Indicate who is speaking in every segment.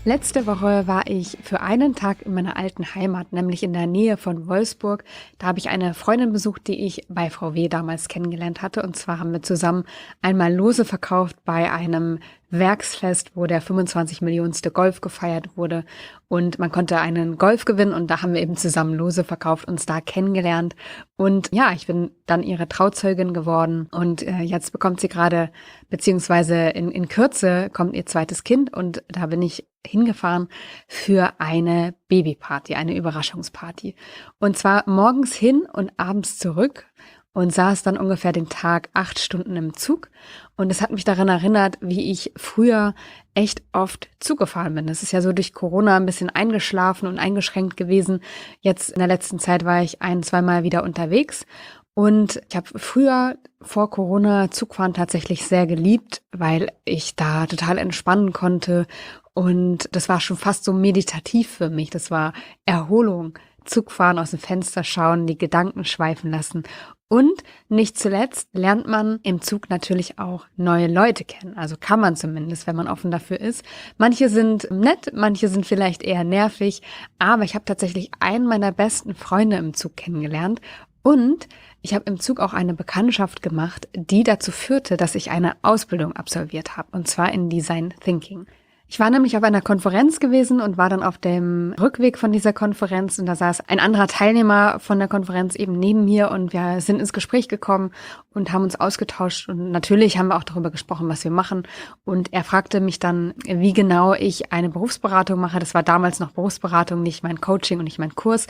Speaker 1: Letzte Woche war ich für einen Tag in meiner alten Heimat, nämlich in der Nähe von Wolfsburg. Da habe ich eine Freundin besucht, die ich bei VW damals kennengelernt hatte. Und zwar haben wir zusammen einmal Lose verkauft bei einem Werksfest, wo der 25 Millionenste Golf gefeiert wurde. Und man konnte einen Golf gewinnen und da haben wir eben zusammen Lose verkauft, uns da kennengelernt. Und ja, ich bin dann ihre Trauzeugin geworden und jetzt bekommt sie gerade, beziehungsweise in Kürze kommt ihr zweites Kind und da bin ich hingefahren für eine Babyparty, eine Überraschungsparty. Und zwar morgens hin und abends zurück und saß dann ungefähr den Tag 8 Stunden im Zug. Und es hat mich daran erinnert, wie ich früher echt oft Zug gefahren bin. Das ist ja so durch Corona ein bisschen eingeschlafen und eingeschränkt gewesen. Jetzt in der letzten Zeit war ich 1-2 Mal wieder unterwegs. Und ich habe früher vor Corona Zugfahren tatsächlich sehr geliebt, weil ich da total entspannen konnte. Und das war schon fast so meditativ für mich. Das war Erholung. Zugfahren, aus dem Fenster schauen, die Gedanken schweifen lassen. Und nicht zuletzt lernt man im Zug natürlich auch neue Leute kennen. Also kann man zumindest, wenn man offen dafür ist. Manche sind nett, manche sind vielleicht eher nervig. Aber ich habe tatsächlich einen meiner besten Freunde im Zug kennengelernt. Und ich habe im Zug auch eine Bekanntschaft gemacht, die dazu führte, dass ich eine Ausbildung absolviert habe. Und zwar in Design Thinking. Ich war nämlich auf einer Konferenz gewesen und war dann auf dem Rückweg von dieser Konferenz und da saß ein anderer Teilnehmer von der Konferenz eben neben mir und wir sind ins Gespräch gekommen und haben uns ausgetauscht und natürlich haben wir auch darüber gesprochen, was wir machen und er fragte mich dann, wie genau ich eine Berufsberatung mache. Das war damals noch Berufsberatung, nicht mein Coaching und nicht mein Kurs.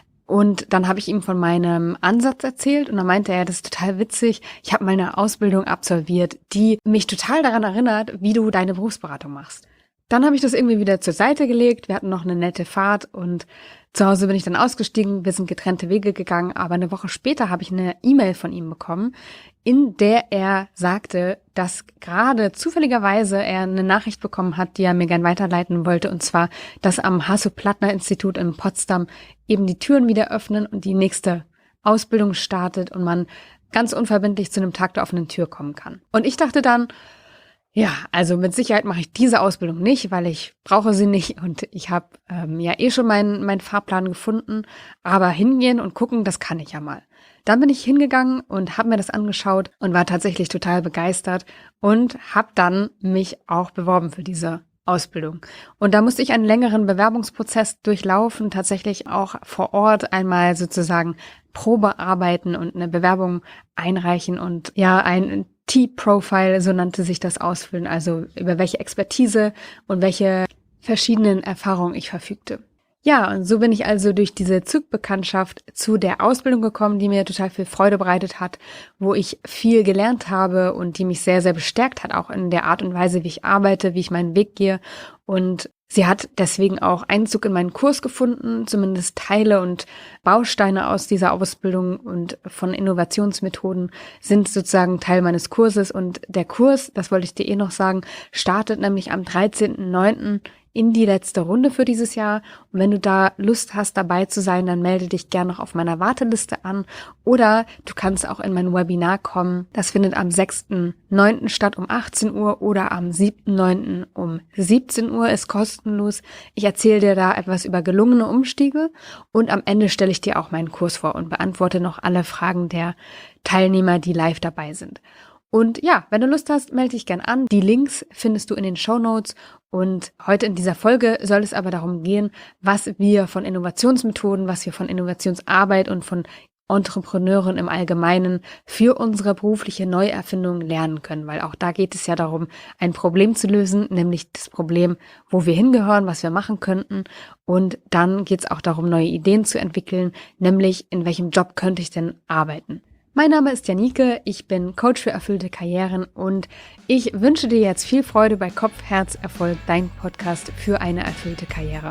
Speaker 1: Und dann habe ich ihm von meinem Ansatz erzählt und dann meinte er, das ist total witzig, ich habe mal eine Ausbildung absolviert, die mich total daran erinnert, wie du deine Berufsberatung machst. Dann habe ich das irgendwie wieder zur Seite gelegt. Wir hatten noch eine nette Fahrt und zu Hause bin ich dann ausgestiegen. Wir sind getrennte Wege gegangen. Aber eine Woche später habe ich eine E-Mail von ihm bekommen, in der er sagte, dass gerade zufälligerweise er eine Nachricht bekommen hat, die er mir gern weiterleiten wollte. Und zwar, dass am Hasso-Plattner-Institut in Potsdam eben die Türen wieder öffnen und die nächste Ausbildung startet und man ganz unverbindlich zu einem Tag der offenen Tür kommen kann. Und ich dachte dann, ja, also mit Sicherheit mache ich diese Ausbildung nicht, weil ich brauche sie nicht und ich habe schon meinen Fahrplan gefunden, aber hingehen und gucken, das kann ich ja mal. Dann bin ich hingegangen und habe mir das angeschaut und war tatsächlich total begeistert und habe dann mich auch beworben für diese Ausbildung. Und da musste ich einen längeren Bewerbungsprozess durchlaufen, tatsächlich auch vor Ort einmal sozusagen Probe arbeiten und eine Bewerbung einreichen und ja, ein T-Profile, so nannte sich das, ausfüllen, also über welche Expertise und welche verschiedenen Erfahrungen ich verfügte. Ja, und so bin ich also durch diese Zugbekanntschaft zu der Ausbildung gekommen, die mir total viel Freude bereitet hat, wo ich viel gelernt habe und die mich sehr, sehr bestärkt hat, auch in der Art und Weise, wie ich arbeite, wie ich meinen Weg gehe. Und sie hat deswegen auch Einzug in meinen Kurs gefunden, zumindest Teile und Bausteine aus dieser Ausbildung und von Innovationsmethoden sind sozusagen Teil meines Kurses. Und der Kurs, das wollte ich dir noch sagen, startet nämlich am 13.09. in die letzte Runde für dieses Jahr. Und wenn du da Lust hast, dabei zu sein, dann melde dich gerne noch auf meiner Warteliste an. Oder du kannst auch in mein Webinar kommen. Das findet am 6.9. statt um 18 Uhr oder am 7.9. um 17 Uhr, ist kostenlos. Ich erzähle dir da etwas über gelungene Umstiege und am Ende stelle ich dir auch meinen Kurs vor und beantworte noch alle Fragen der Teilnehmer, die live dabei sind. Und ja, wenn du Lust hast, melde dich gern an. Die Links findest du in den Shownotes. Und heute in dieser Folge soll es aber darum gehen, was wir von Innovationsmethoden, was wir von Innovationsarbeit und von Entrepreneuren im Allgemeinen für unsere berufliche Neuerfindung lernen können. Weil auch da geht es ja darum, ein Problem zu lösen, nämlich das Problem, wo wir hingehören, was wir machen könnten. Und dann geht es auch darum, neue Ideen zu entwickeln, nämlich in welchem Job könnte ich denn arbeiten. Mein Name ist Janike, ich bin Coach für erfüllte Karrieren und ich wünsche dir jetzt viel Freude bei Kopf, Herz, Erfolg, dein Podcast für eine erfüllte Karriere.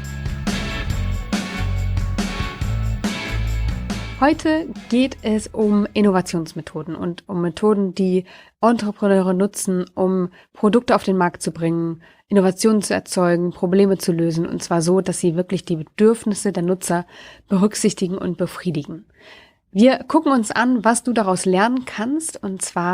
Speaker 1: Heute geht es um Innovationsmethoden und um Methoden, die Entrepreneure nutzen, um Produkte auf den Markt zu bringen, Innovationen zu erzeugen, Probleme zu lösen und zwar so, dass sie wirklich die Bedürfnisse der Nutzer berücksichtigen und befriedigen. Wir gucken uns an, was du daraus lernen kannst und zwar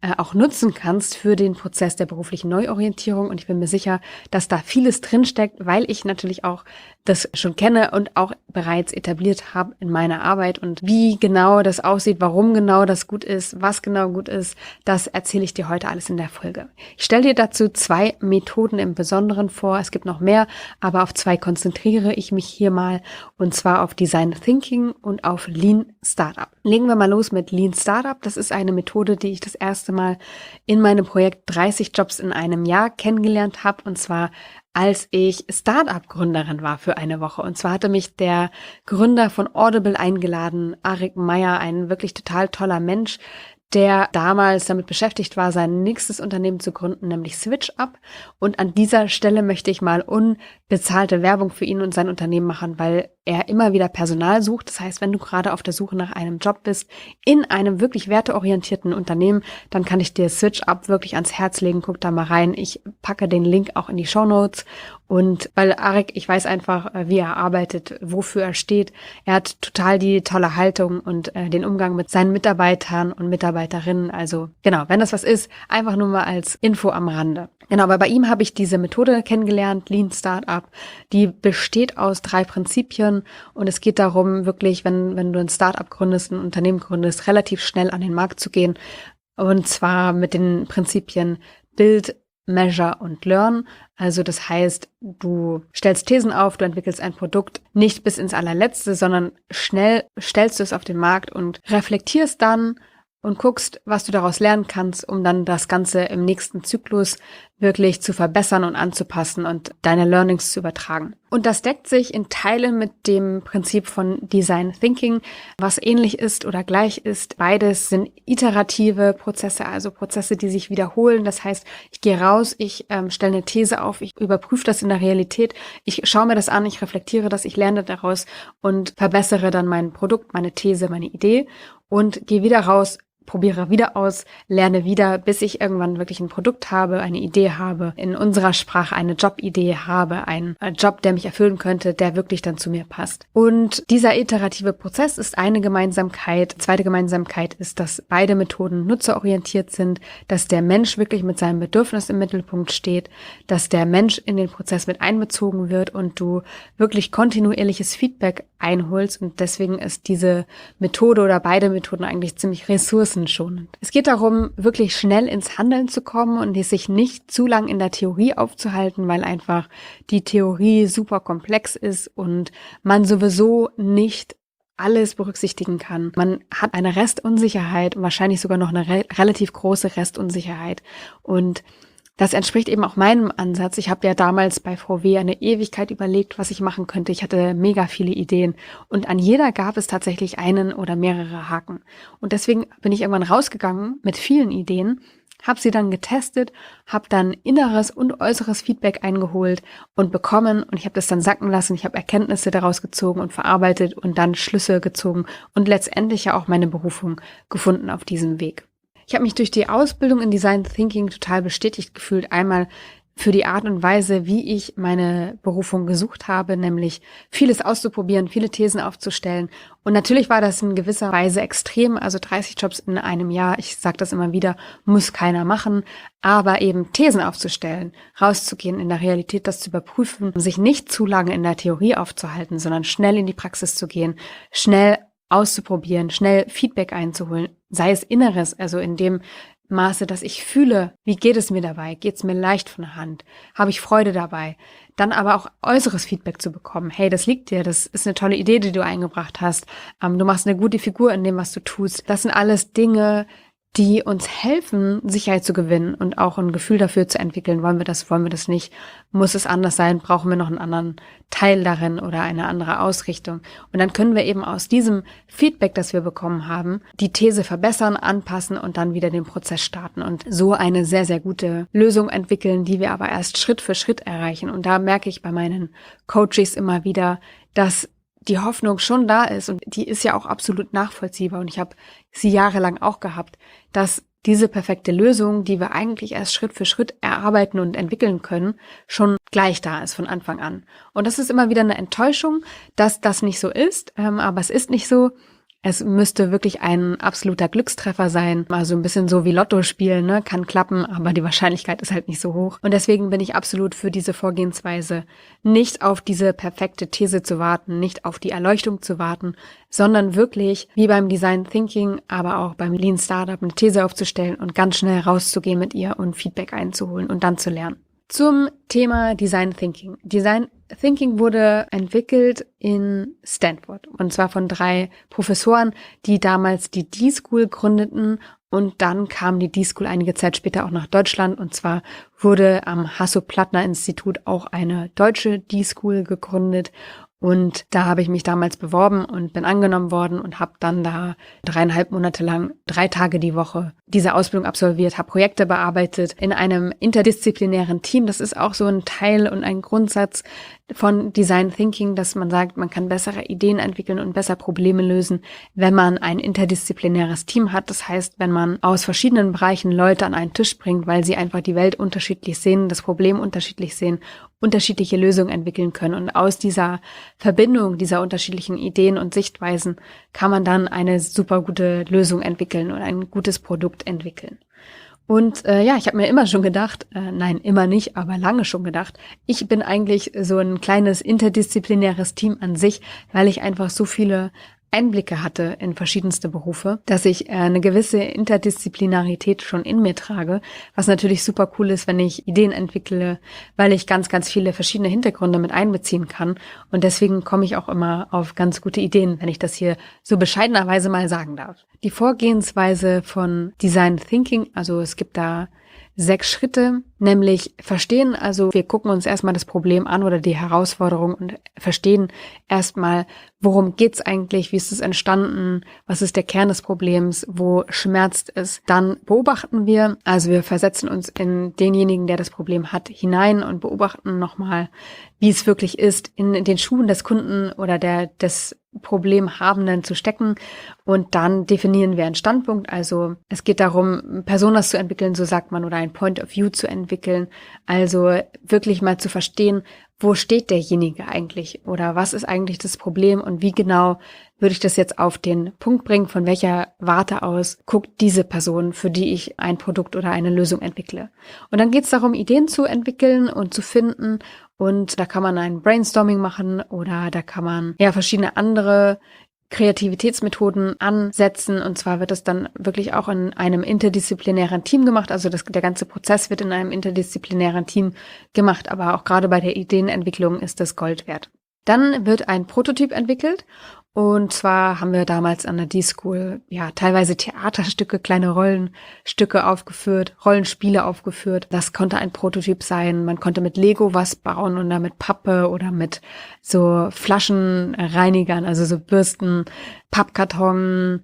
Speaker 1: auch nutzen kannst für den Prozess der beruflichen Neuorientierung. Und ich bin mir sicher, dass da vieles drinsteckt, weil ich natürlich auch das schon kenne und auch bereits etabliert habe in meiner Arbeit. Und wie genau das aussieht, warum genau das gut ist, was genau gut ist, das erzähle ich dir heute alles in der Folge. Ich stelle dir dazu 2 Methoden im Besonderen vor. Es gibt noch mehr, aber auf 2 konzentriere ich mich hier mal, und zwar auf Design Thinking und auf Lean Startup. Legen wir mal los mit Lean Startup. Das ist eine Methode, die ich das erste Mal in meinem Projekt 30 Jobs in einem Jahr kennengelernt habe, und zwar als ich Startup-Gründerin war für eine Woche. Und zwar hatte mich der Gründer von Audible eingeladen, Arik Meyer, ein wirklich total toller Mensch, der damals damit beschäftigt war, sein nächstes Unternehmen zu gründen, nämlich SwitchUp. Und an dieser Stelle möchte ich mal unbezahlte Werbung für ihn und sein Unternehmen machen, weil er immer wieder Personal sucht. Das heißt, wenn du gerade auf der Suche nach einem Job bist, in einem wirklich werteorientierten Unternehmen, dann kann ich dir SwitchUp wirklich ans Herz legen. Guck da mal rein. Ich packe den Link auch in die Shownotes. Und weil Arik, ich weiß einfach, wie er arbeitet, wofür er steht. Er hat total die tolle Haltung und den Umgang mit seinen Mitarbeitern und Mitarbeiterinnen. Also genau, wenn das was ist, einfach nur mal als Info am Rande. Genau, aber bei ihm habe ich diese Methode kennengelernt, Lean Startup. Die besteht aus 3 Prinzipien und es geht darum, wirklich, wenn du ein Startup gründest, ein Unternehmen gründest, relativ schnell an den Markt zu gehen. Und zwar mit den Prinzipien Build, Measure und Learn. Also das heißt, du stellst Thesen auf, du entwickelst ein Produkt nicht bis ins Allerletzte, sondern schnell stellst du es auf den Markt und reflektierst dann und guckst, was du daraus lernen kannst, um dann das Ganze im nächsten Zyklus wirklich zu verbessern und anzupassen und deine Learnings zu übertragen. Und das deckt sich in Teilen mit dem Prinzip von Design Thinking, was ähnlich ist oder gleich ist. Beides sind iterative Prozesse, also Prozesse, die sich wiederholen. Das heißt, ich gehe raus, ich stelle eine These auf, ich überprüfe das in der Realität, ich schaue mir das an, ich reflektiere das, ich lerne daraus und verbessere dann mein Produkt, meine These, meine Idee und gehe wieder raus, probiere wieder aus, lerne wieder, bis ich irgendwann wirklich ein Produkt habe, eine Idee habe, in unserer Sprache eine Jobidee habe, einen Job, der mich erfüllen könnte, der wirklich dann zu mir passt. Und dieser iterative Prozess ist eine Gemeinsamkeit. Zweite Gemeinsamkeit ist, dass beide Methoden nutzerorientiert sind, dass der Mensch wirklich mit seinem Bedürfnis im Mittelpunkt steht, dass der Mensch in den Prozess mit einbezogen wird und du wirklich kontinuierliches Feedback einholst, und deswegen ist diese Methode oder beide Methoden eigentlich ziemlich ressourcenschonend. Es geht darum, wirklich schnell ins Handeln zu kommen und sich nicht zu lang in der Theorie aufzuhalten, weil einfach die Theorie super komplex ist und man sowieso nicht alles berücksichtigen kann. Man hat eine Restunsicherheit und wahrscheinlich sogar noch eine relativ große Restunsicherheit, und das entspricht eben auch meinem Ansatz. Ich habe ja damals bei VW eine Ewigkeit überlegt, was ich machen könnte. Ich hatte mega viele Ideen und an jeder gab es tatsächlich einen oder mehrere Haken. Und deswegen bin ich irgendwann rausgegangen mit vielen Ideen, habe sie dann getestet, habe dann inneres und äußeres Feedback eingeholt und bekommen, und ich habe das dann sacken lassen. Ich habe Erkenntnisse daraus gezogen und verarbeitet und dann Schlüsse gezogen und letztendlich ja auch meine Berufung gefunden auf diesem Weg. Ich habe mich durch die Ausbildung in Design Thinking total bestätigt gefühlt. Einmal für die Art und Weise, wie ich meine Berufung gesucht habe, nämlich vieles auszuprobieren, viele Thesen aufzustellen. Und natürlich war das in gewisser Weise extrem, also 30 Jobs in einem Jahr, ich sage das immer wieder, muss keiner machen, aber eben Thesen aufzustellen, rauszugehen, in der Realität das zu überprüfen, sich nicht zu lange in der Theorie aufzuhalten, sondern schnell in die Praxis zu gehen, schnell auszuprobieren, schnell Feedback einzuholen, sei es Inneres, also in dem Maße, dass ich fühle, wie geht es mir dabei, geht es mir leicht von der Hand, habe ich Freude dabei, dann aber auch äußeres Feedback zu bekommen, hey, das liegt dir, das ist eine tolle Idee, die du eingebracht hast, du machst eine gute Figur in dem, was du tust, das sind alles Dinge, die uns helfen, Sicherheit zu gewinnen und auch ein Gefühl dafür zu entwickeln, wollen wir das nicht, muss es anders sein, brauchen wir noch einen anderen Teil darin oder eine andere Ausrichtung. Und dann können wir eben aus diesem Feedback, das wir bekommen haben, die These verbessern, anpassen und dann wieder den Prozess starten und so eine sehr, sehr gute Lösung entwickeln, die wir aber erst Schritt für Schritt erreichen. Und da merke ich bei meinen Coaches immer wieder, dass die Hoffnung schon da ist, und die ist ja auch absolut nachvollziehbar, und ich habe sie jahrelang auch gehabt, dass diese perfekte Lösung, die wir eigentlich erst Schritt für Schritt erarbeiten und entwickeln können, schon gleich da ist von Anfang an. Und das ist immer wieder eine Enttäuschung, dass das nicht so ist, aber es ist nicht so. Es müsste wirklich ein absoluter Glückstreffer sein, also ein bisschen so wie Lotto spielen, ne? Kann klappen, aber die Wahrscheinlichkeit ist halt nicht so hoch. Und deswegen bin ich absolut für diese Vorgehensweise, nicht auf diese perfekte These zu warten, nicht auf die Erleuchtung zu warten, sondern wirklich, wie beim Design Thinking, aber auch beim Lean Startup, eine These aufzustellen und ganz schnell rauszugehen mit ihr und Feedback einzuholen und dann zu lernen. Zum Thema Design Thinking. Design Thinking wurde entwickelt in Stanford, und zwar von 3 Professoren, die damals die D-School gründeten, und dann kam die D-School einige Zeit später auch nach Deutschland, und zwar wurde am Hasso-Plattner-Institut auch eine deutsche D-School gegründet. Und da habe ich mich damals beworben und bin angenommen worden und habe dann da 3,5 Monate lang 3 Tage die Woche diese Ausbildung absolviert, habe Projekte bearbeitet in einem interdisziplinären Team. Das ist auch so ein Teil und ein Grundsatz von Design Thinking, dass man sagt, man kann bessere Ideen entwickeln und besser Probleme lösen, wenn man ein interdisziplinäres Team hat. Das heißt, wenn man aus verschiedenen Bereichen Leute an einen Tisch bringt, weil sie einfach die Welt unterschiedlich sehen, das Problem unterschiedlich sehen, unterschiedliche Lösungen entwickeln können. Und aus dieser Verbindung dieser unterschiedlichen Ideen und Sichtweisen kann man dann eine super gute Lösung entwickeln und ein gutes Produkt entwickeln. Und ich habe mir immer schon gedacht, nein, immer nicht, aber lange schon gedacht, ich bin eigentlich so ein kleines interdisziplinäres Team an sich, weil ich einfach so viele Einblicke hatte in verschiedenste Berufe, dass ich eine gewisse Interdisziplinarität schon in mir trage, was natürlich super cool ist, wenn ich Ideen entwickle, weil ich ganz, ganz viele verschiedene Hintergründe mit einbeziehen kann. Und deswegen komme ich auch immer auf ganz gute Ideen, wenn ich das hier so bescheidenerweise mal sagen darf. Die Vorgehensweise von Design Thinking, also es gibt da 6 Schritte, nämlich verstehen, also wir gucken uns erstmal das Problem an oder die Herausforderung und verstehen erstmal, worum geht's eigentlich, wie ist es entstanden, was ist der Kern des Problems, wo schmerzt es. Dann beobachten wir, also wir versetzen uns in denjenigen, der das Problem hat, hinein und beobachten nochmal, wie es wirklich ist, in den Schuhen des Kunden oder des Problemhabenden zu stecken, und dann definieren wir einen Standpunkt. Also es geht darum, Personas zu entwickeln, so sagt man, oder ein Point of View zu entwickeln. Also wirklich mal zu verstehen, wo steht derjenige eigentlich oder was ist eigentlich das Problem und wie genau würde ich das jetzt auf den Punkt bringen, von welcher Warte aus guckt diese Person, für die ich ein Produkt oder eine Lösung entwickle. Und dann geht es darum, Ideen zu entwickeln und zu finden, und da kann man ein Brainstorming machen oder da kann man verschiedene andere Kreativitätsmethoden ansetzen, und zwar wird es dann wirklich auch in einem interdisziplinären Team gemacht, also der ganze Prozess wird in einem interdisziplinären Team gemacht, aber auch gerade bei der Ideenentwicklung ist das Gold wert. Dann wird ein Prototyp entwickelt, und zwar haben wir damals an der D-School teilweise Theaterstücke, kleine Rollenstücke aufgeführt, Rollenspiele aufgeführt. Das konnte ein Prototyp sein. Man konnte mit Lego was bauen oder mit Pappe oder mit so Flaschenreinigern, also so Bürsten, Pappkarton,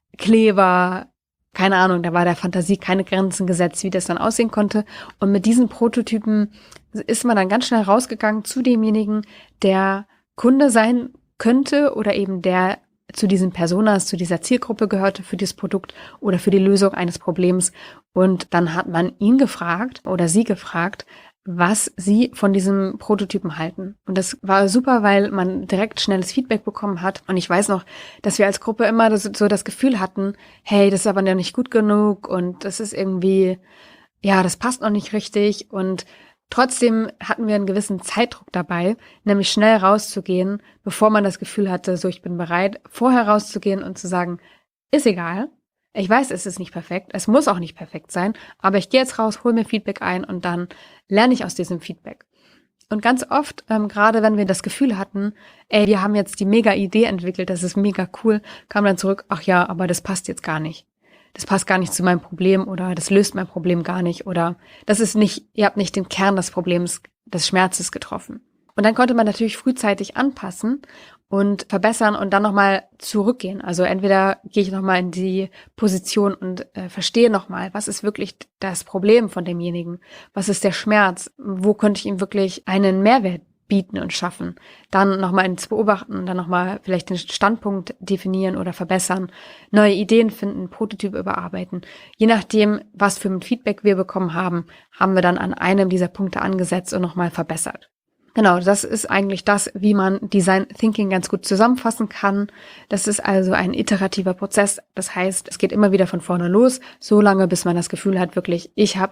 Speaker 1: Kleber, keine Ahnung, da war der Fantasie keine Grenzen gesetzt, wie das dann aussehen konnte. Und mit diesen Prototypen ist man dann ganz schnell rausgegangen zu demjenigen, der Kunde sein könnte oder eben der zu diesen Personas, zu dieser Zielgruppe gehörte für dieses Produkt oder für die Lösung eines Problems. Und dann hat man ihn gefragt oder sie gefragt, was sie von diesem Prototypen halten. Und das war super, weil man direkt schnelles Feedback bekommen hat. Und ich weiß noch, dass wir als Gruppe immer so das Gefühl hatten, hey, das ist aber noch nicht gut genug und das ist irgendwie, das passt noch nicht richtig. Und trotzdem hatten wir einen gewissen Zeitdruck dabei, nämlich schnell rauszugehen, bevor man das Gefühl hatte, so ich bin bereit, vorher rauszugehen und zu sagen, ist egal, ich weiß, es ist nicht perfekt, es muss auch nicht perfekt sein, aber ich gehe jetzt raus, hole mir Feedback ein und dann lerne ich aus diesem Feedback. Und ganz oft, gerade wenn wir das Gefühl hatten, wir haben jetzt die mega Idee entwickelt, das ist mega cool, kam dann zurück, ach ja, aber das passt jetzt gar nicht. Das passt gar nicht zu meinem Problem oder das löst mein Problem gar nicht oder das ist nicht, ihr habt nicht den Kern des Problems, des Schmerzes getroffen. Und dann konnte man natürlich frühzeitig anpassen und verbessern und dann nochmal zurückgehen. Also entweder gehe ich nochmal in die Position und verstehe nochmal, was ist wirklich das Problem von demjenigen? Was ist der Schmerz? Wo könnte ich ihm wirklich einen Mehrwert bieten und schaffen? Dann nochmal ins Beobachten, dann nochmal vielleicht den Standpunkt definieren oder verbessern, neue Ideen finden, Prototyp überarbeiten. Je nachdem, was für ein Feedback wir bekommen haben, haben wir dann an einem dieser Punkte angesetzt und nochmal verbessert. Genau, das ist eigentlich das, wie man Design Thinking ganz gut zusammenfassen kann. Das ist also ein iterativer Prozess. Das heißt, es geht immer wieder von vorne los, so lange, bis man das Gefühl hat, wirklich,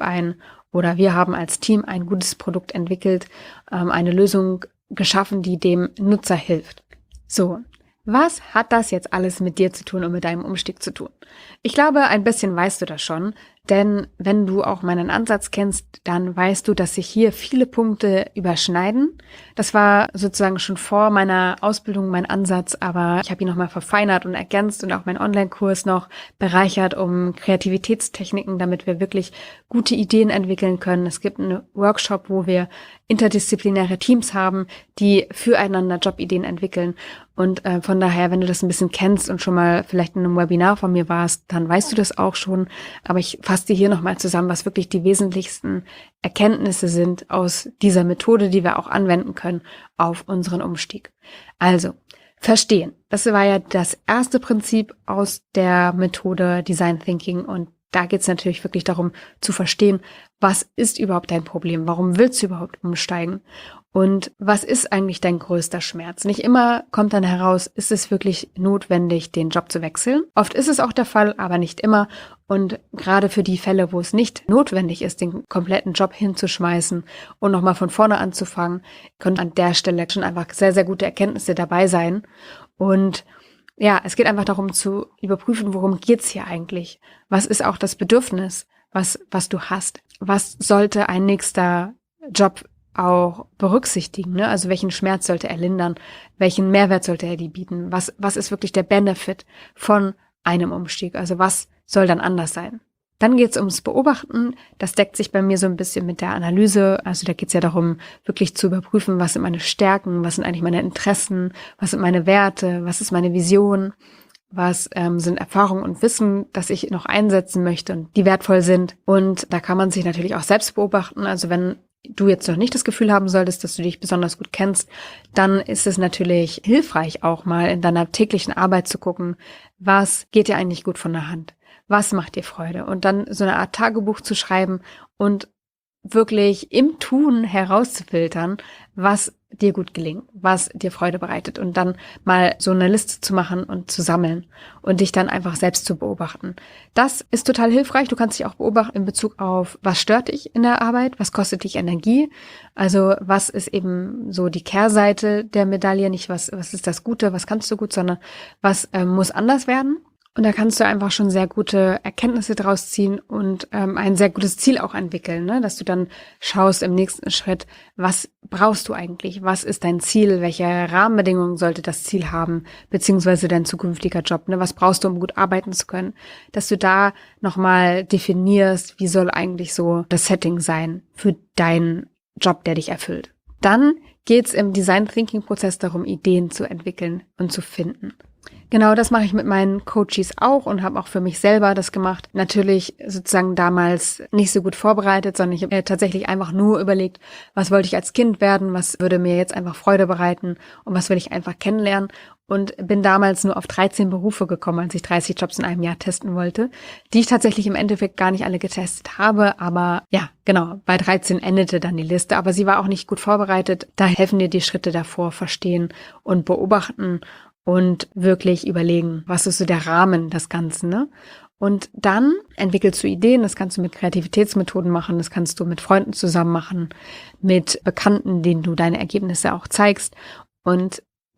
Speaker 1: wir haben als Team ein gutes Produkt entwickelt, eine Lösung geschaffen, die dem Nutzer hilft. So, was hat das jetzt alles mit dir zu tun und mit deinem Umstieg zu tun? Ich glaube, ein bisschen weißt du das schon, denn wenn du auch meinen Ansatz kennst, dann weißt du, dass sich hier viele Punkte überschneiden. Das war sozusagen schon vor meiner Ausbildung mein Ansatz, aber ich habe ihn nochmal verfeinert und ergänzt und auch meinen Online-Kurs noch bereichert um Kreativitätstechniken, damit wir wirklich gute Ideen entwickeln können. Es gibt einen Workshop, wo wir interdisziplinäre Teams haben, die füreinander Jobideen entwickeln. Und von daher, wenn du das ein bisschen kennst und schon mal vielleicht in einem Webinar von mir warst, dann weißt du das auch schon. Aber ich fasse dir hier nochmal zusammen, was wirklich die wesentlichsten Erkenntnisse sind aus dieser Methode, die wir auch anwenden können auf unseren Umstieg. Also, verstehen. Das war ja das erste Prinzip aus der Methode Design Thinking. Und da geht es natürlich wirklich darum zu verstehen, was ist überhaupt dein Problem? Warum willst du überhaupt umsteigen? Und was ist eigentlich dein größter Schmerz? Nicht immer kommt dann heraus, ist es wirklich notwendig, den Job zu wechseln? Oft ist es auch der Fall, aber nicht immer. Und gerade für die Fälle, wo es nicht notwendig ist, den kompletten Job hinzuschmeißen und nochmal von vorne anzufangen, können an der Stelle schon einfach sehr, sehr gute Erkenntnisse dabei sein. Und ja, es geht einfach darum zu überprüfen, worum geht's hier eigentlich? Was ist auch das Bedürfnis, was du hast? Was sollte ein nächster Job auch berücksichtigen, ne? Also welchen Schmerz sollte er lindern? Welchen Mehrwert sollte er dir bieten? Was ist wirklich der Benefit von einem Umstieg? Also was soll dann anders sein? Dann geht's ums Beobachten. Das deckt sich bei mir so ein bisschen mit der Analyse. Also da geht's ja darum, wirklich zu überprüfen, was sind meine Stärken, was sind eigentlich meine Interessen, was sind meine Werte, was ist meine Vision, was sind Erfahrungen und Wissen, das ich noch einsetzen möchte und die wertvoll sind. Und da kann man sich natürlich auch selbst beobachten. Also wenn du jetzt noch nicht das Gefühl haben solltest, dass du dich besonders gut kennst, dann ist es natürlich hilfreich, auch mal in deiner täglichen Arbeit zu gucken, was geht dir eigentlich gut von der Hand? Was macht dir Freude? Und dann so eine Art Tagebuch zu schreiben und wirklich im Tun herauszufiltern, was dir gut gelingt, was dir Freude bereitet und dann mal so eine Liste zu machen und zu sammeln und dich dann einfach selbst zu beobachten. Das ist total hilfreich. Du kannst dich auch beobachten in Bezug auf, was stört dich in der Arbeit, was kostet dich Energie, also was ist eben so die Kehrseite der Medaille, nicht was ist das Gute, was kannst du gut, sondern was muss anders werden. Und da kannst du einfach schon sehr gute Erkenntnisse draus ziehen und ein sehr gutes Ziel auch entwickeln, ne? Dass du dann schaust im nächsten Schritt, was brauchst du eigentlich? Was ist dein Ziel? Welche Rahmenbedingungen sollte das Ziel haben? Beziehungsweise dein zukünftiger Job, ne? Was brauchst du, um gut arbeiten zu können? Dass du da nochmal definierst, wie soll eigentlich so das Setting sein für deinen Job, der dich erfüllt. Dann geht's im Design Thinking Prozess darum, Ideen zu entwickeln und zu finden. Genau, das mache ich mit meinen Coaches auch und habe auch für mich selber das gemacht. Natürlich sozusagen damals nicht so gut vorbereitet, sondern ich habe mir tatsächlich einfach nur überlegt, was wollte ich als Kind werden, was würde mir jetzt einfach Freude bereiten und was will ich einfach kennenlernen. Und bin damals nur auf 13 Berufe gekommen, als ich 30 Jobs in einem Jahr testen wollte, die ich tatsächlich im Endeffekt gar nicht alle getestet habe. Aber ja, genau, bei 13 endete dann die Liste. Aber sie war auch nicht gut vorbereitet. Da helfen dir die Schritte davor, verstehen und beobachten und wirklich überlegen, was ist so der Rahmen des Ganzen, ne? Und dann entwickelst du Ideen, das kannst du mit Kreativitätsmethoden machen, das kannst du mit Freunden zusammen machen, mit Bekannten, denen du deine Ergebnisse auch zeigst und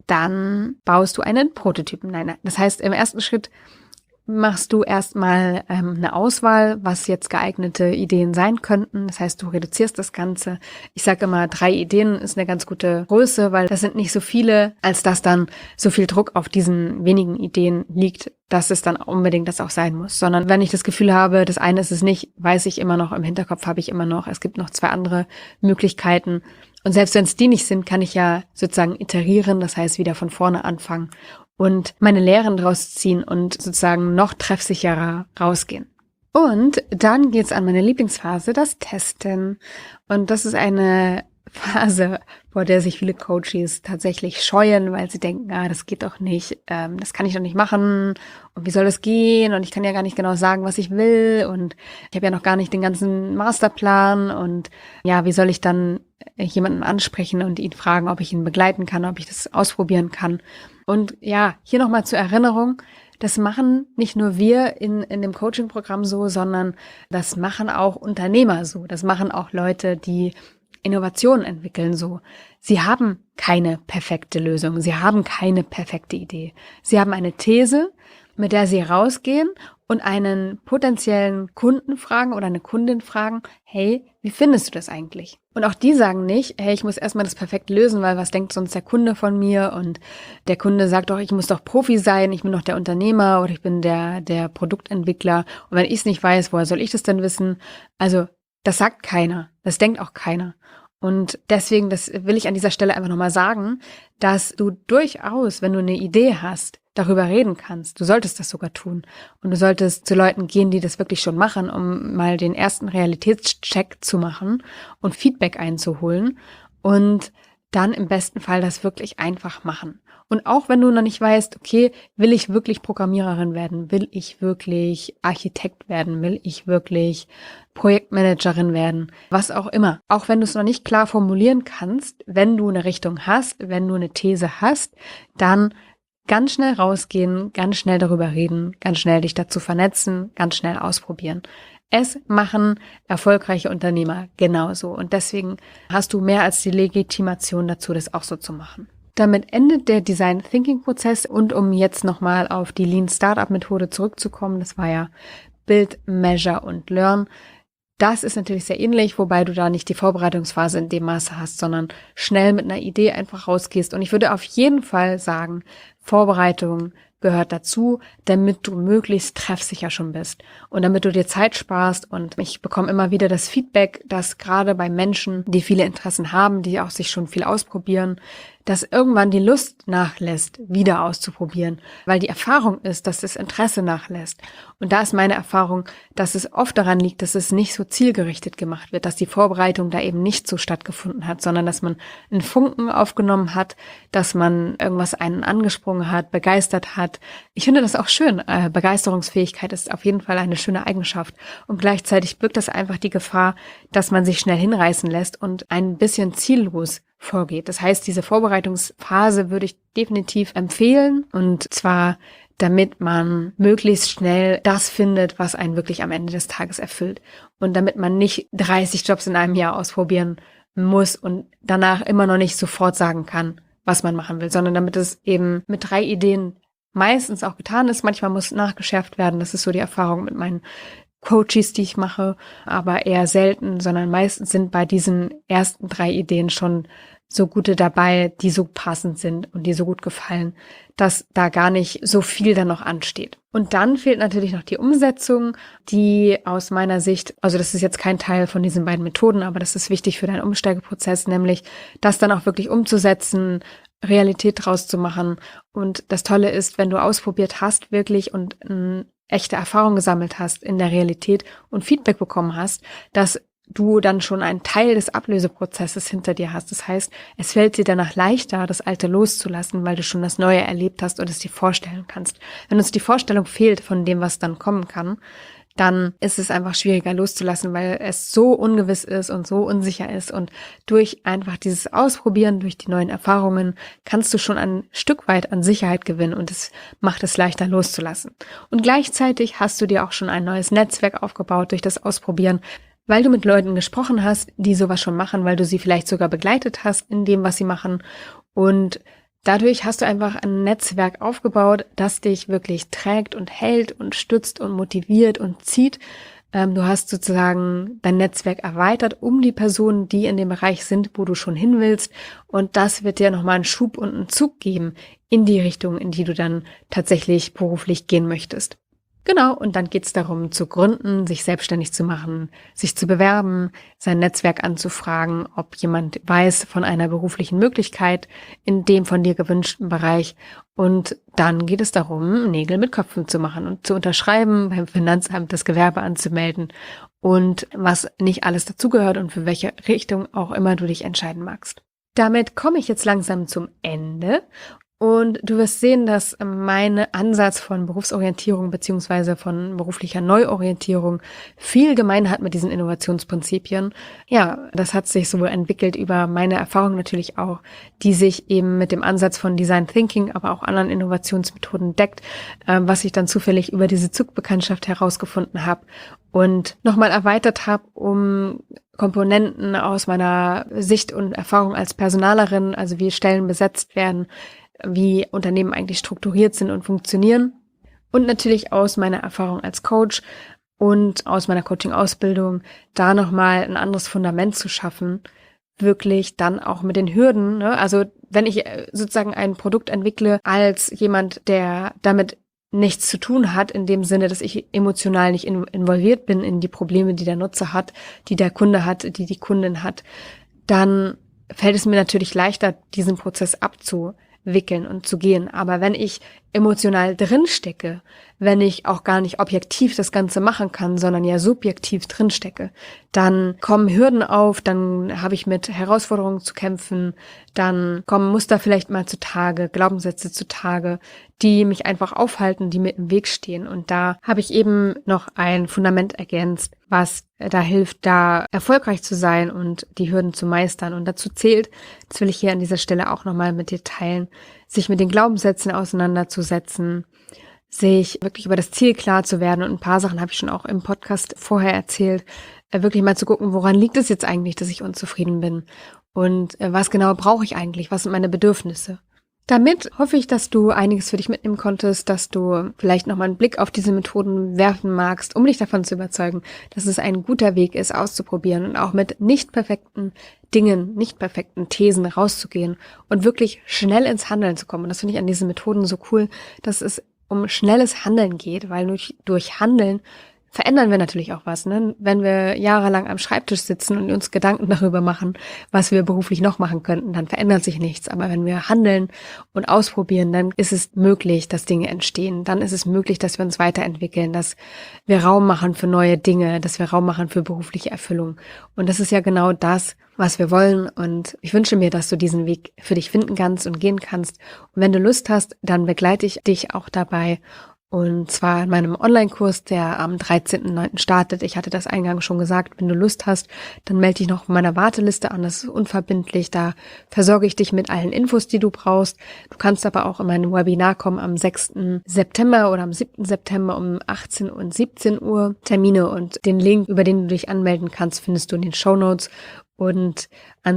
Speaker 1: dann baust du einen Prototypen. Nein, das heißt, im ersten Schritt machst du erstmal eine Auswahl, was jetzt geeignete Ideen sein könnten. Das heißt, du reduzierst das Ganze. Ich sage immer, 3 Ideen ist eine ganz gute Größe, weil das sind nicht so viele, als dass dann so viel Druck auf diesen wenigen Ideen liegt, dass es dann unbedingt das auch sein muss. Sondern wenn ich das Gefühl habe, das eine ist es nicht, weiß ich immer noch, im Hinterkopf habe ich immer noch, es gibt noch 2 andere Möglichkeiten. Und selbst wenn es die nicht sind, kann ich ja sozusagen iterieren, das heißt wieder von vorne anfangen und meine Lehren draus ziehen und sozusagen noch treffsicherer rausgehen. Und dann geht's an meine Lieblingsphase, das Testen. Und das ist eine Phase, vor der sich viele Coaches tatsächlich scheuen, weil sie denken, das geht doch nicht, das kann ich doch nicht machen und wie soll das gehen und ich kann ja gar nicht genau sagen, was ich will und ich habe ja noch gar nicht den ganzen Masterplan und ja, wie soll ich dann jemanden ansprechen und ihn fragen, ob ich ihn begleiten kann, ob ich das ausprobieren kann. Und ja, hier nochmal zur Erinnerung, das machen nicht nur wir in dem Coaching-Programm so, sondern das machen auch Unternehmer so. Das machen auch Leute, die Innovationen entwickeln so. Sie haben keine perfekte Lösung. Sie haben keine perfekte Idee. Sie haben eine These, mit der sie rausgehen und einen potenziellen Kunden fragen oder eine Kundin fragen, hey, wie findest du das eigentlich? Und auch die sagen nicht, hey, ich muss erstmal das perfekt lösen, weil was denkt sonst der Kunde von mir? Und der Kunde sagt doch, ich muss doch Profi sein, ich bin doch der Unternehmer oder ich bin der Produktentwickler. Und wenn ich es nicht weiß, woher soll ich das denn wissen? Also das sagt keiner, das denkt auch keiner. Und deswegen, das will ich an dieser Stelle einfach nochmal sagen, dass du durchaus, wenn du eine Idee hast, darüber reden kannst. Du solltest das sogar tun. Und du solltest zu Leuten gehen, die das wirklich schon machen, um mal den ersten Realitätscheck zu machen und Feedback einzuholen und dann im besten Fall das wirklich einfach machen. Und auch wenn du noch nicht weißt, okay, will ich wirklich Programmiererin werden? Will ich wirklich Architekt werden? Will ich wirklich Projektmanagerin werden? Was auch immer. Auch wenn du es noch nicht klar formulieren kannst, wenn du eine Richtung hast, wenn du eine These hast, dann ganz schnell rausgehen, ganz schnell darüber reden, ganz schnell dich dazu vernetzen, ganz schnell ausprobieren. Es machen erfolgreiche Unternehmer genauso. Und deswegen hast du mehr als die Legitimation dazu, das auch so zu machen. Damit endet der Design Thinking Prozess und um jetzt nochmal auf die Lean Startup Methode zurückzukommen, das war ja Build, Measure und Learn. Das ist natürlich sehr ähnlich, wobei du da nicht die Vorbereitungsphase in dem Maße hast, sondern schnell mit einer Idee einfach rausgehst. Und ich würde auf jeden Fall sagen, Vorbereitung gehört dazu, damit du möglichst treffsicher schon bist und damit du dir Zeit sparst. Und ich bekomme immer wieder das Feedback, dass gerade bei Menschen, die viele Interessen haben, die auch sich schon viel ausprobieren, dass irgendwann die Lust nachlässt, wieder auszuprobieren, weil die Erfahrung ist, dass das Interesse nachlässt. Und da ist meine Erfahrung, dass es oft daran liegt, dass es nicht so zielgerichtet gemacht wird, dass die Vorbereitung da eben nicht so stattgefunden hat, sondern dass man einen Funken aufgenommen hat, dass man irgendwas einen angesprungen hat, begeistert hat. Ich finde das auch schön. Begeisterungsfähigkeit ist auf jeden Fall eine schöne Eigenschaft. Und gleichzeitig birgt das einfach die Gefahr, dass man sich schnell hinreißen lässt und ein bisschen ziellos vorgeht. Das heißt, diese Vorbereitungsphase würde ich definitiv empfehlen und zwar, damit man möglichst schnell das findet, was einen wirklich am Ende des Tages erfüllt und damit man nicht 30 Jobs in einem Jahr ausprobieren muss und danach immer noch nicht sofort sagen kann, was man machen will, sondern damit es eben mit 3 Ideen meistens auch getan ist. Manchmal muss nachgeschärft werden. Das ist so die Erfahrung mit meinen Coaches, die ich mache, aber eher selten, sondern meistens sind bei diesen ersten 3 Ideen schon so gute dabei, die so passend sind und die so gut gefallen, dass da gar nicht so viel dann noch ansteht. Und dann fehlt natürlich noch die Umsetzung, die aus meiner Sicht, also das ist jetzt kein Teil von diesen beiden Methoden, aber das ist wichtig für deinen Umsteigeprozess, nämlich das dann auch wirklich umzusetzen, Realität draus zu machen. Und das Tolle ist, wenn du ausprobiert hast wirklich und echte Erfahrung gesammelt hast in der Realität und Feedback bekommen hast, dass du dann schon einen Teil des Ablöseprozesses hinter dir hast. Das heißt, es fällt dir danach leichter, das Alte loszulassen, weil du schon das Neue erlebt hast und es dir vorstellen kannst. Wenn uns die Vorstellung fehlt von dem, was dann kommen kann, dann ist es einfach schwieriger loszulassen, weil es so ungewiss ist und so unsicher ist. Und durch einfach dieses Ausprobieren, durch die neuen Erfahrungen, kannst du schon ein Stück weit an Sicherheit gewinnen und es macht es leichter loszulassen. Und gleichzeitig hast du dir auch schon ein neues Netzwerk aufgebaut durch das Ausprobieren, weil du mit Leuten gesprochen hast, die sowas schon machen, weil du sie vielleicht sogar begleitet hast in dem, was sie machen. Und dadurch hast du einfach ein Netzwerk aufgebaut, das dich wirklich trägt und hält und stützt und motiviert und zieht. Du hast sozusagen dein Netzwerk erweitert um die Personen, die in dem Bereich sind, wo du schon hin willst. Und das wird dir nochmal einen Schub und einen Zug geben in die Richtung, in die du dann tatsächlich beruflich gehen möchtest. Genau, und dann geht's darum, zu gründen, sich selbstständig zu machen, sich zu bewerben, sein Netzwerk anzufragen, ob jemand weiß von einer beruflichen Möglichkeit in dem von dir gewünschten Bereich. Und dann geht es darum, Nägel mit Köpfen zu machen und zu unterschreiben, beim Finanzamt das Gewerbe anzumelden und was nicht alles dazugehört und für welche Richtung auch immer du dich entscheiden magst. Damit komme ich jetzt langsam zum Ende. Und du wirst sehen, dass mein Ansatz von Berufsorientierung beziehungsweise von beruflicher Neuorientierung viel gemein hat mit diesen Innovationsprinzipien. Ja, das hat sich so entwickelt über meine Erfahrung natürlich auch, die sich eben mit dem Ansatz von Design Thinking, aber auch anderen Innovationsmethoden deckt, was ich dann zufällig über diese Zugbekanntschaft herausgefunden habe und nochmal erweitert habe, um Komponenten aus meiner Sicht und Erfahrung als Personalerin, also wie Stellen besetzt werden, wie Unternehmen eigentlich strukturiert sind und funktionieren und natürlich aus meiner Erfahrung als Coach und aus meiner Coaching-Ausbildung da nochmal ein anderes Fundament zu schaffen, wirklich dann auch mit den Hürden, ne? Also wenn ich sozusagen ein Produkt entwickle als jemand, der damit nichts zu tun hat, in dem Sinne, dass ich emotional nicht involviert bin in die Probleme, die der Nutzer hat, die der Kunde hat, die Kundin hat, dann fällt es mir natürlich leichter, diesen Prozess abzuwickeln und zu gehen. Aber wenn ich emotional drinstecke, wenn ich auch gar nicht objektiv das Ganze machen kann, sondern ja subjektiv drinstecke, dann kommen Hürden auf, dann habe ich mit Herausforderungen zu kämpfen, dann kommen Muster vielleicht mal zutage, Glaubenssätze zutage, die mich einfach aufhalten, die mir im Weg stehen. Und da habe ich eben noch ein Fundament ergänzt, was da hilft, da erfolgreich zu sein und die Hürden zu meistern. Und dazu zählt, das will ich hier an dieser Stelle auch nochmal mit dir teilen, sich mit den Glaubenssätzen auseinanderzusetzen, sich wirklich über das Ziel klar zu werden. Und ein paar Sachen habe ich schon auch im Podcast vorher erzählt, wirklich mal zu gucken, woran liegt es jetzt eigentlich, dass ich unzufrieden bin und was genau brauche ich eigentlich, was sind meine Bedürfnisse. Damit hoffe ich, dass du einiges für dich mitnehmen konntest, dass du vielleicht nochmal einen Blick auf diese Methoden werfen magst, um dich davon zu überzeugen, dass es ein guter Weg ist, auszuprobieren und auch mit nicht perfekten Dingen, nicht perfekten Thesen rauszugehen und wirklich schnell ins Handeln zu kommen. Und das finde ich an diesen Methoden so cool, dass es um schnelles Handeln geht, weil durch Handeln verändern wir natürlich auch was, ne? Wenn wir jahrelang am Schreibtisch sitzen und uns Gedanken darüber machen, was wir beruflich noch machen könnten, dann verändert sich nichts. Aber wenn wir handeln und ausprobieren, dann ist es möglich, dass Dinge entstehen. Dann ist es möglich, dass wir uns weiterentwickeln, dass wir Raum machen für neue Dinge, dass wir Raum machen für berufliche Erfüllung. Und das ist ja genau das, was wir wollen. Und ich wünsche mir, dass du diesen Weg für dich finden kannst und gehen kannst. Und wenn du Lust hast, dann begleite ich dich auch dabei. Und zwar in meinem Online-Kurs, der am 13.09. startet. Ich hatte das eingangs schon gesagt, wenn du Lust hast, dann melde dich noch auf meiner Warteliste an. Das ist unverbindlich. Da versorge ich dich mit allen Infos, die du brauchst. Du kannst aber auch in mein Webinar kommen am 6. September oder am 7. September um 18 und 17 Uhr Termine. Und den Link, über den du dich anmelden kannst, findest du in den Shownotes. Und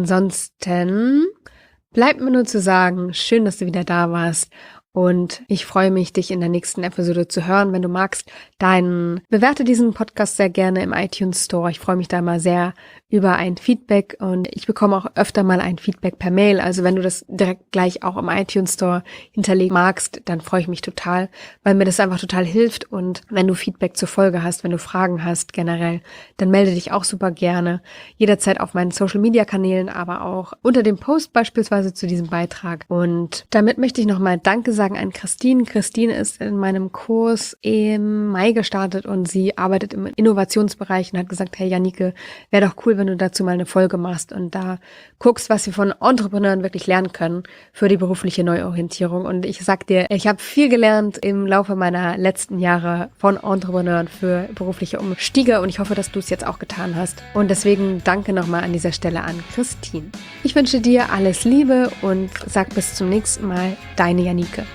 Speaker 1: ansonsten bleibt mir nur zu sagen, schön, dass du wieder da warst. Und ich freue mich, dich in der nächsten Episode zu hören. Wenn du magst, dann bewerte diesen Podcast sehr gerne im iTunes Store. Ich freue mich da mal sehr über ein Feedback und ich bekomme auch öfter mal ein Feedback per Mail. Also wenn du das direkt gleich auch im iTunes Store hinterlegen magst, dann freue ich mich total, weil mir das einfach total hilft. Und wenn du Feedback zur Folge hast, wenn du Fragen hast generell, dann melde dich auch super gerne. Jederzeit auf meinen Social-Media-Kanälen, aber auch unter dem Post beispielsweise zu diesem Beitrag. Und damit möchte ich nochmal Danke sagen an Christine. Christine ist in meinem Kurs im Mai gestartet und sie arbeitet im Innovationsbereich und hat gesagt, hey Janike, wäre doch cool, wenn du dazu mal eine Folge machst und da guckst, was wir von Entrepreneuren wirklich lernen können für die berufliche Neuorientierung. Und ich sag dir, ich habe viel gelernt im Laufe meiner letzten Jahre von Entrepreneuren für berufliche Umstiege und ich hoffe, dass du es jetzt auch getan hast. Und deswegen danke nochmal an dieser Stelle an Christine. Ich wünsche dir alles Liebe und sag bis zum nächsten Mal, deine Janike.